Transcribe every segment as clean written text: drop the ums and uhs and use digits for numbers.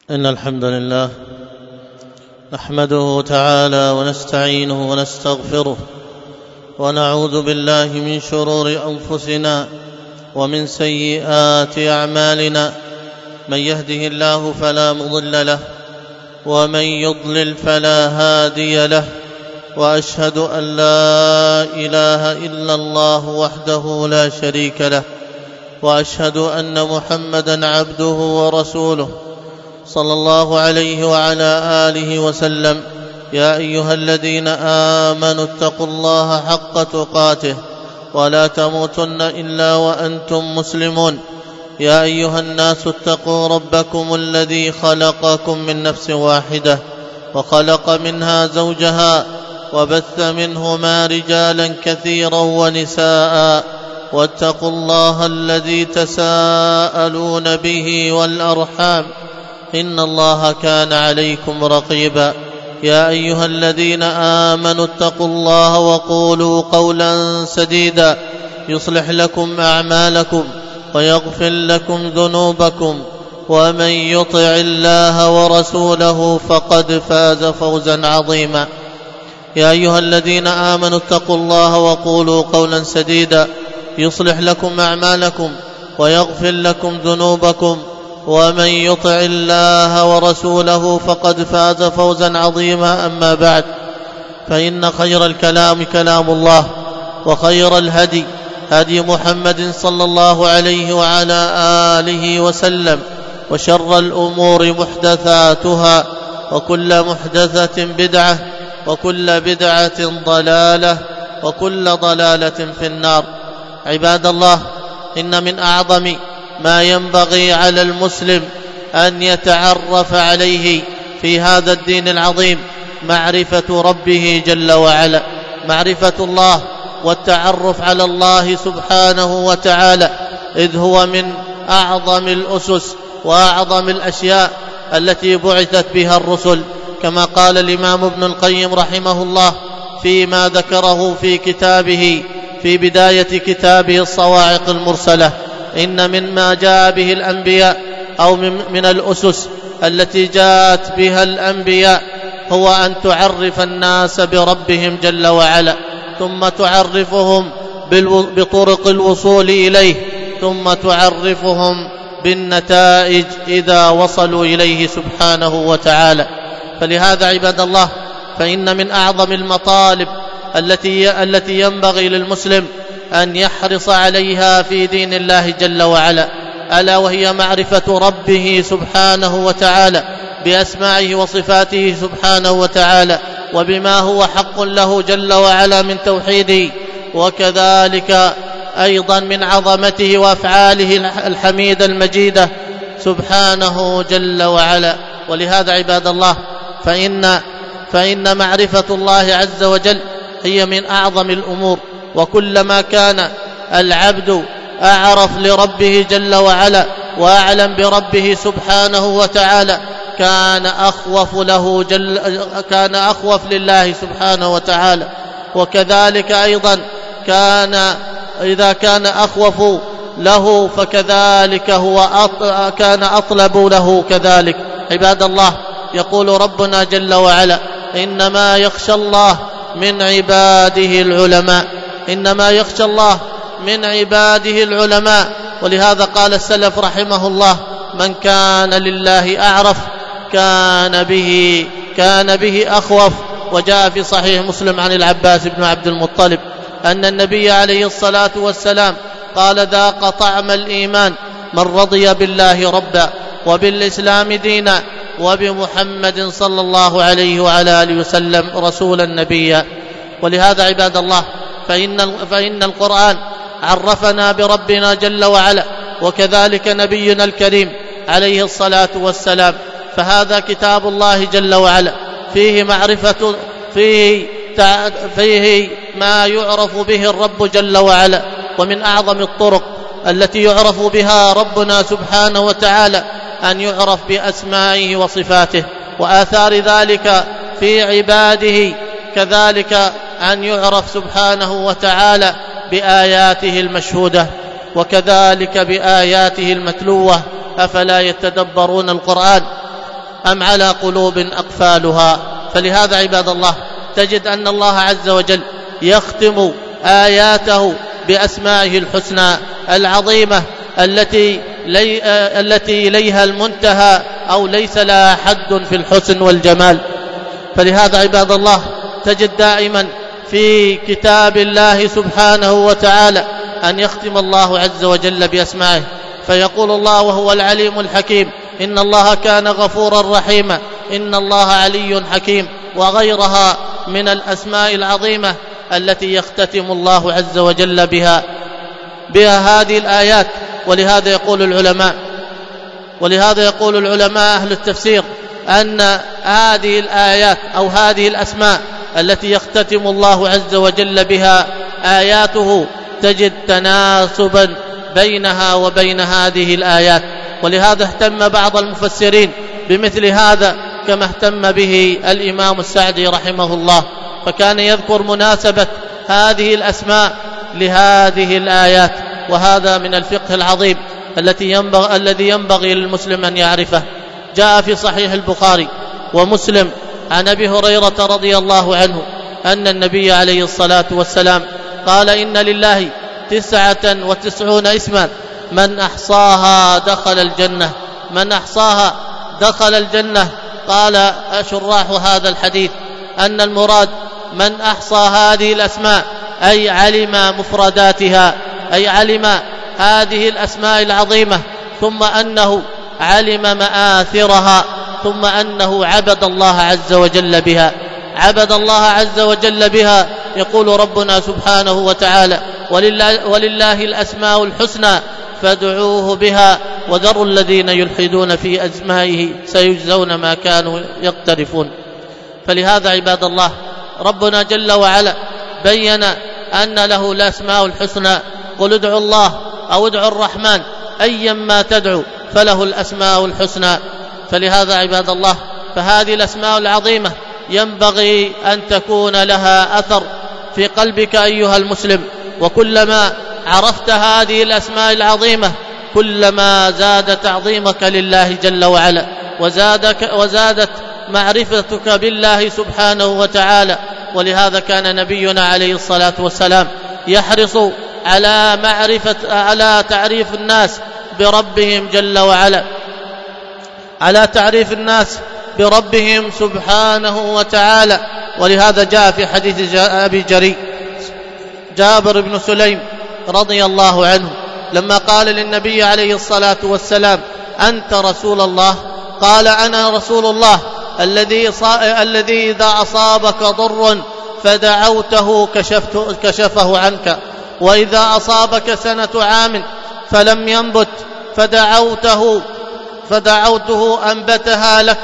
إن الحمد لله نحمده تعالى ونستعينه ونستغفره ونعوذ بالله من شرور أنفسنا ومن سيئات أعمالنا. من يهده الله فلا مضل له ومن يضلل فلا هادي له، وأشهد أن لا إله إلا الله وحده لا شريك له، وأشهد أن محمدًا عبده ورسوله صلى الله عليه وعلى آله وسلم. يا أيها الذين آمنوا اتقوا الله حق تقاته ولا تموتن إلا وأنتم مسلمون. يا أيها الناس اتقوا ربكم الذي خلقكم من نفس واحدة وخلق منها زوجها وبث منهما رجالا كثيرا ونساء، واتقوا الله الذي تساءلون به والأرحام إن الله كان عليكم رقيبا. يا أيها الذين آمنوا اتقوا الله وقولوا قولا سديدا يصلح لكم أعمالكم ويغفر لكم ذنوبكم، ومن يطع الله ورسوله فقد فاز فوزا عظيما. يا أيها الذين آمنوا اتقوا الله وقولوا قولا سديدا يصلح لكم أعمالكم ويغفر لكم ذنوبكم، ومن يطع الله ورسوله فقد فاز فوزا عظيما. أما بعد، فإن خير الكلام كلام الله، وخير الهدي هدي محمد صلى الله عليه وعلى آله وسلم، وشر الأمور محدثاتها، وكل محدثة بدعة، وكل بدعة ضلالة، وكل ضلالة في النار. عباد الله، إن من أعظم ما ينبغي على المسلم أن يتعرف عليه في هذا الدين العظيم معرفة ربه جل وعلا، معرفة الله والتعرف على الله سبحانه وتعالى، إذ هو من أعظم الأسس وأعظم الأشياء التي بعثت بها الرسل، كما قال الإمام ابن القيم رحمه الله فيما ذكره في كتابه في بداية كتابه الصواعق المرسلة: إن مما جاء به الأنبياء أو من الأسس التي جاءت بها الأنبياء هو أن تعرف الناس بربهم جل وعلا، ثم تعرفهم بطرق الوصول إليه، ثم تعرفهم بالنتائج إذا وصلوا إليه سبحانه وتعالى. فلهذا عباد الله، فإن من أعظم المطالب التي ينبغي للمسلم أن يحرص عليها في دين الله جل وعلا، ألا وهي معرفة ربه سبحانه وتعالى بأسمائه وصفاته سبحانه وتعالى، وبما هو حق له جل وعلا من توحيده، وكذلك أيضا من عظمته وأفعاله الحميدة المجيدة سبحانه جل وعلا. ولهذا عباد الله، فإن معرفة الله عز وجل هي من أعظم الأمور، وكلما كان العبد أعرف لربه جل وعلا وأعلم بربه سبحانه وتعالى كان أخوف لله سبحانه وتعالى، وكذلك أيضا إذا كان أخوف له فكذلك كان أطلب له كذلك. عباد الله، يقول ربنا جل وعلا: إنما يخشى الله من عباده العلماء، إنما يخشى الله من عباده العلماء. ولهذا قال السلف رحمه الله: من كان لله أعرف كان به أخوف. وجاء في صحيح مسلم عن العباس بن عبد المطلب أن النبي عليه الصلاة والسلام قال: ذاق طعم الإيمان من رضي بالله ربا وبالإسلام دينا وبمحمد صلى الله عليه وعلى آله وسلم رسولا نبيا. ولهذا عباد الله، فإن القرآن عرفنا بربنا جل وعلا، وكذلك نبينا الكريم عليه الصلاة والسلام. فهذا كتاب الله جل وعلا فيه معرفة، فيه ما يعرف به الرب جل وعلا. ومن أعظم الطرق التي يعرف بها ربنا سبحانه وتعالى أن يعرف بأسمائه وصفاته وآثار ذلك في عباده، كذلك أن يعرف سبحانه وتعالى بآياته المشهودة، وكذلك بآياته المتلوة. أفلا يتدبرون القرآن أم على قلوب أقفالها. فلهذا عباد الله تجد أن الله عز وجل يختم آياته بأسمائه الحسنى العظيمة التي إليها المنتهى أو ليس لها حد في الحسن والجمال. فلهذا عباد الله تجد دائما في كتاب الله سبحانه وتعالى أن يختم الله عز وجل بأسمائه، فيقول الله وهو العليم الحكيم إن الله كان غفورا رحيما، إن الله علي حكيم، وغيرها من الأسماء العظيمة التي يختتم الله عز وجل بها هذه الآيات. ولهذا يقول العلماء أهل التفسير أن هذه الآيات أو هذه الأسماء التي يختتم الله عز وجل بها آياته تجد تناسبا بينها وبين هذه الآيات. ولهذا اهتم بعض المفسرين بمثل هذا كما اهتم به الإمام السعدي رحمه الله، فكان يذكر مناسبة هذه الأسماء لهذه الآيات. وهذا من الفقه العظيم الذي ينبغي للمسلم أن يعرفه. جاء في صحيح البخاري ومسلم عن أبي هريرة رضي الله عنه أن النبي عليه الصلاة والسلام قال إن لله 99 اسما من أحصاها دخل الجنة. قال شراح هذا الحديث أن المراد من أحصى هذه الأسماء أي علم مفرداتها، أي علم هذه الأسماء العظيمة، ثم أنه علم مآثرها، ثم أنه عبد الله عز وجل بها. يقول ربنا سبحانه وتعالى ولله الأسماء الحسنى فادعوه بها وذروا الذين يلحدون في أسمائه سيجزون ما كانوا يقترفون. فلهذا عباد الله ربنا جل وعلا بين أن له الأسماء الحسنى، قل ادعوا الله أو ادعوا الرحمن أيما تدعو فله الأسماء الحسنى. فلهذا عباد الله فهذه الأسماء العظيمة ينبغي أن تكون لها أثر في قلبك أيها المسلم، وكلما عرفت هذه الأسماء العظيمة كلما زاد تعظيمك لله جل وعلا، وزادت معرفتك بالله سبحانه وتعالى. ولهذا كان نبينا عليه الصلاة والسلام يحرص على تعريف الناس بربهم جل وعلا، على تعريف الناس بربهم سبحانه وتعالى. ولهذا جاء في حديث أبي جريء جابر بن سليم رضي الله عنه لما قال للنبي عليه الصلاة والسلام أنت رسول الله؟ قال أنا رسول الله الذي إذا أصابك ضر فدعوته كشفه عنك، وإذا أصابك سنة عام فلم ينبت فدعوته أنبتها لك،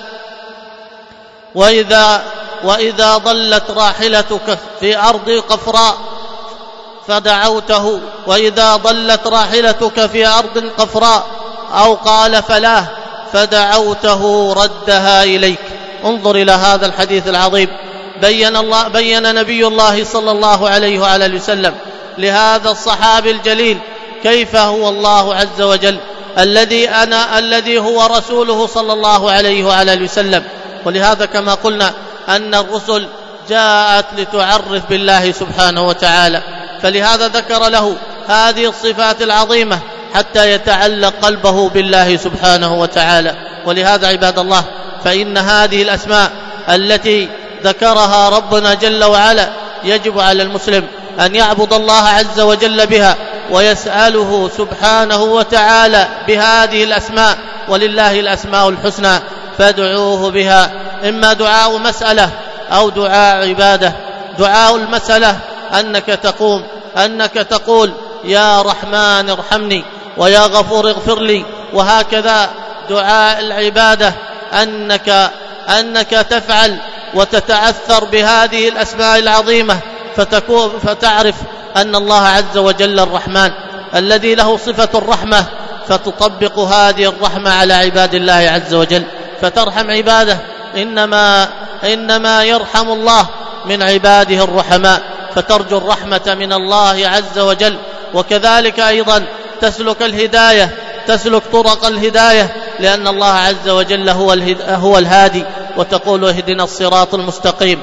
وإذا ضلت راحلتك في أرض قفراء فدعوته، وإذا ضلت راحلتك في أرض قفراء أو قال فلاه فدعوته ردها إليك. انظر إلى هذا الحديث العظيم. بين نبي الله صلى الله عليه وآله وسلم لهذا الصحابي الجليل كيف هو الله عز وجل الذي هو رسوله صلى الله عليه وآله وسلم. ولهذا كما قلنا أن الرسل جاءت لتعرف بالله سبحانه وتعالى، فلهذا ذكر له هذه الصفات العظيمة حتى يتعلق قلبه بالله سبحانه وتعالى. ولهذا عباد الله فإن هذه الأسماء التي ذكرها ربنا جل وعلا يجب على المسلم أن يعبد الله عز وجل بها ويسأله سبحانه وتعالى بهذه الأسماء. ولله الأسماء الحسنى فادعوه بها، إما دعاء مسألة أو دعاء عبادة. دعاء المسألة أنك تقول يا رحمن ارحمني ويا غفور اغفر لي، وهكذا دعاء العبادة أنك تفعل وتتأثر بهذه الأسماء العظيمة فتعرف أن الله عز وجل الرحمن الذي له صفة الرحمة، فتطبق هذه الرحمة على عباد الله عز وجل فترحم عباده. إنما يرحم الله من عباده الرحماء، فترجو الرحمة من الله عز وجل. وكذلك أيضا تسلك طرق الهداية لأن الله عز وجل هو الهادي، وتقول اهدنا الصراط المستقيم.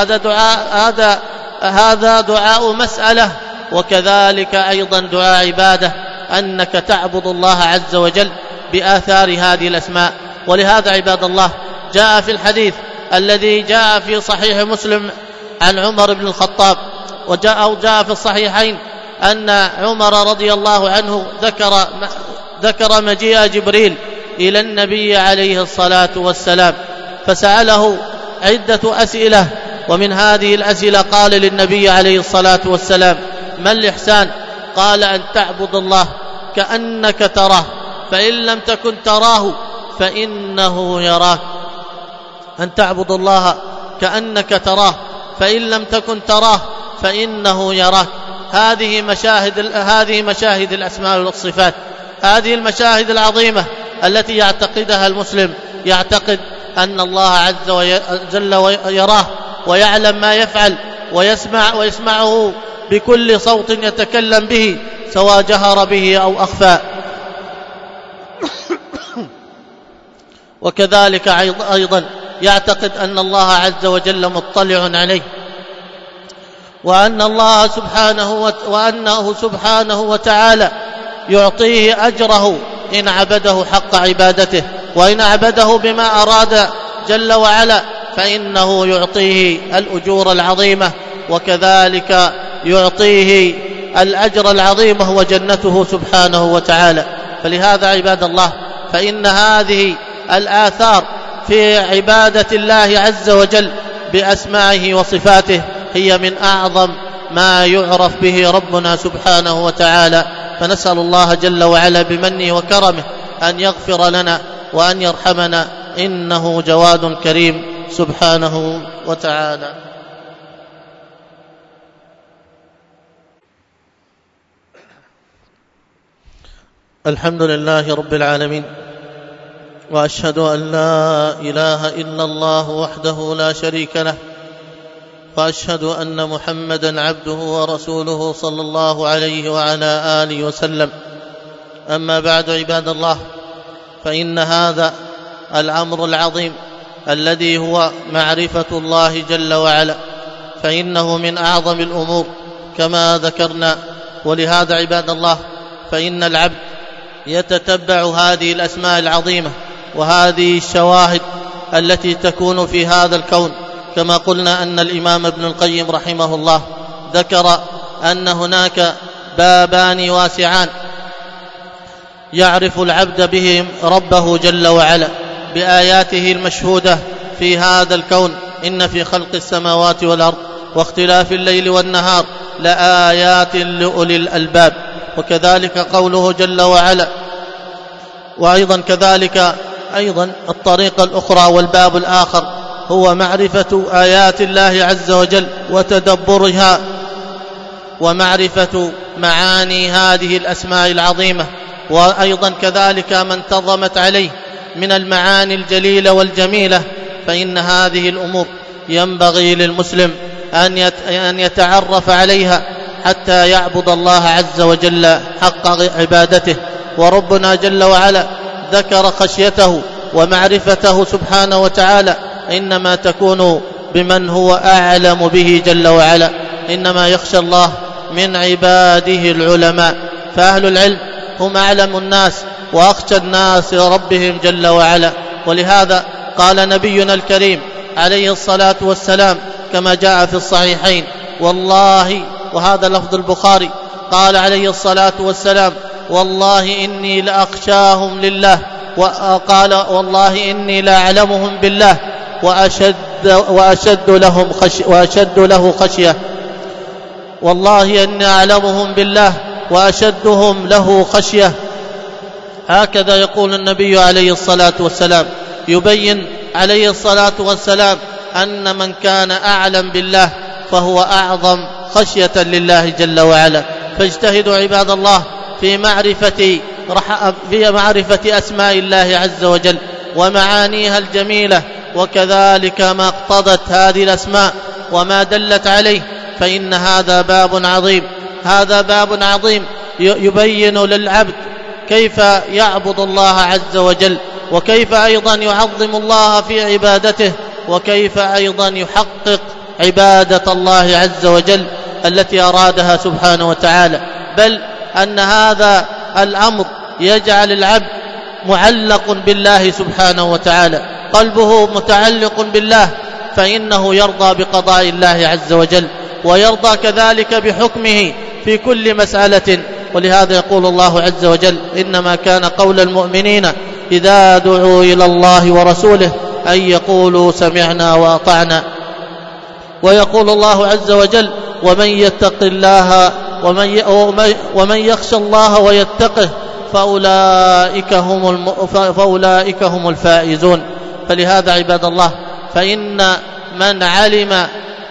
هذا دعاء مسألة، وكذلك أيضا دعاء عبادة، أنك تعبد الله عز وجل بآثار هذه الأسماء. ولهذا عباد الله جاء في الحديث الذي جاء في صحيح مسلم عن عمر بن الخطاب، جاء في الصحيحين أن عمر رضي الله عنه ذكر مجيء جبريل إلى النبي عليه الصلاة والسلام، فسأله عدة أسئلة، ومن هذه الأسئلة قال للنبي عليه الصلاة والسلام: ما الإحسان؟ قال: أن تعبد الله كأنك تراه، فإن لم تكن تراه فإنه يراك. أن تعبد الله كأنك تراه، فإن لم تكن تراه فإنه يراك. هذه مشاهد الأسماء والصفات، هذه المشاهد العظيمة التي يعتقدها المسلم، يعتقد أن الله عز وجل يراه ويعلم ما يفعل ويسمعه بكل صوت يتكلم به، سواء جهر به أو أخفى. وكذلك أيضا يعتقد أن الله عز وجل مطلع عليه، وأنه سبحانه وتعالى يعطيه أجره إن عبده حق عبادته، وإن عبده بما أراد جل وعلا فإنه يعطيه الأجور العظيمة، وكذلك يعطيه الأجر العظيم هو جنته سبحانه وتعالى. فلهذا عباد الله فإن هذه الآثار في عبادة الله عز وجل بأسمائه وصفاته هي من أعظم ما يعرف به ربنا سبحانه وتعالى. فنسأل الله جل وعلا بمنه وكرمه أن يغفر لنا وأن يرحمنا، إنه جواد كريم سبحانه وتعالى. الحمد لله رب العالمين، وأشهد أن لا إله إلا الله وحده لا شريك له، وأشهد أن محمدا عبده ورسوله صلى الله عليه وعلى آله وسلم. أما بعد عباد الله، فإن هذا الأمر العظيم الذي هو معرفة الله جل وعلا فإنه من أعظم الأمور كما ذكرنا. ولهذا عباد الله فإن العبد يتتبع هذه الأسماء العظيمة وهذه الشواهد التي تكون في هذا الكون، كما قلنا أن الإمام ابن القيم رحمه الله ذكر أن هناك بابان واسعان يعرف العبد بهم ربه جل وعلا بآياته المشهودة في هذا الكون: إن في خلق السماوات والأرض واختلاف الليل والنهار لآيات لأولي الألباب. وكذلك قوله جل وعلا. وأيضا كذلك الطريقة الأخرى والباب الآخر هو معرفة آيات الله عز وجل وتدبرها ومعرفة معاني هذه الأسماء العظيمة، وأيضا كذلك ما انتظمت عليه من المعاني الجليلة والجميلة. فإن هذه الأمور ينبغي للمسلم أن يتعرف عليها حتى يعبد الله عز وجل حق عبادته. وربنا جل وعلا ذكر خشيته ومعرفته سبحانه وتعالى إنما تكون بمن هو أعلم به جل وعلا، إنما يخشى الله من عباده العلماء. فأهل العلم هم أعلم الناس وأخشى الناس ربهم جل وعلا. ولهذا قال نبينا الكريم عليه الصلاة والسلام كما جاء في الصحيحين: والله، وهذا لفظ البخاري، قال عليه الصلاة والسلام: والله إني لأخشاهم لله، وقال: والله إني لأعلمهم بالله وأشد له خشية. والله إني أعلمهم بالله وأشدهم له خشية. هكذا يقول النبي عليه الصلاة والسلام، يبين عليه الصلاة والسلام أن من كان أعلم بالله فهو أعظم خشية لله جل وعلا. فاجتهدوا عباد الله في معرفة أسماء الله عز وجل ومعانيها الجميلة، وكذلك ما اقتضت هذه الأسماء وما دلت عليه، فإن هذا باب عظيم يبين للعبد كيف يعبد الله عز وجل، وكيف أيضا يعظم الله في عبادته، وكيف أيضا يحقق عبادة الله عز وجل التي أرادها سبحانه وتعالى. بل أن هذا الأمر يجعل العبد معلق بالله سبحانه وتعالى، قلبه متعلق بالله، فإنه يرضى بقضاء الله عز وجل، ويرضى كذلك بحكمه في كل مسألة. ولهذا يقول الله عز وجل: إنما كان قول المؤمنين إذا دعوا إلى الله ورسوله أن يقولوا سمعنا وأطعنا. ويقول الله عز وجل: ومن يتق الله ومن يخشى الله ويتقه فأولئك هم الفائزون. فلهذا عباد الله، فإن من علم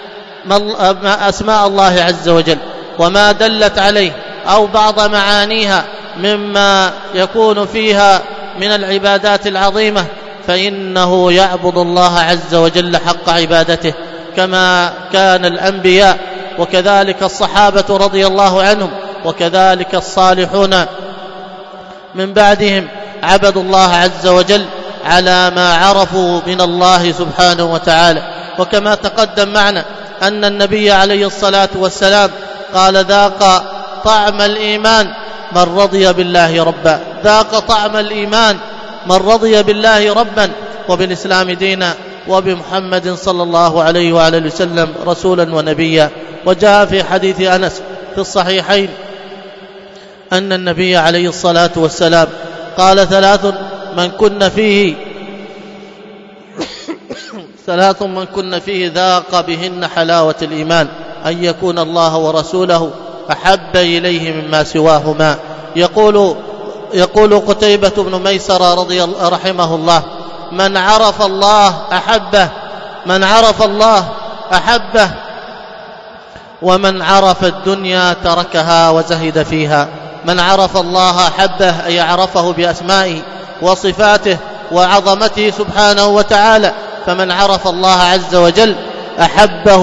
أسماء الله عز وجل وما دلت عليه أو بعض معانيها مما يكون فيها من العبادات العظيمة، فإنه يعبد الله عز وجل حق عبادته، كما كان الأنبياء وكذلك الصحابة رضي الله عنهم وكذلك الصالحون من بعدهم عبدوا الله عز وجل على ما عرفوا من الله سبحانه وتعالى. وكما تقدم معنا أن النبي عليه الصلاة والسلام قال: ذاق طعم الإيمان من رضي بالله ربا. ذاق طعم الإيمان من رضي بالله ربا وبالإسلام دينا وبمحمد صلى الله عليه وآله وسلم رسولا ونبيا. وجاء في حديث أنس في الصحيحين أن النبي عليه الصلاة والسلام قال: ثلاث من كن فيه ذاق بهن حلاوة الإيمان: أن يكون الله ورسوله أحب إليه مما سواهما. يقول قتيبة بن ميسر رحمه الله: من عرف الله أحبه ومن عرف الدنيا تركها وزهد فيها. من عرف الله أحبه، أي عرفه بأسمائه وصفاته وعظمته سبحانه وتعالى. فمن عرف الله عز وجل أحبه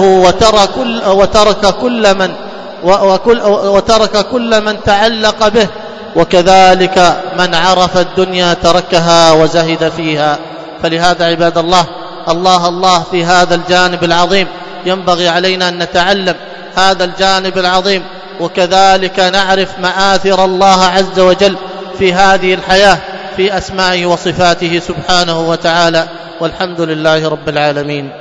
وترك كل من تعلق به. وكذلك من عرف الدنيا تركها وزهد فيها. فلهذا عباد الله، الله في هذا الجانب العظيم ينبغي علينا أن نتعلم هذا الجانب العظيم، وكذلك نعرف مآثر الله عز وجل في هذه الحياة في أسمائه وصفاته سبحانه وتعالى. والحمد لله رب العالمين.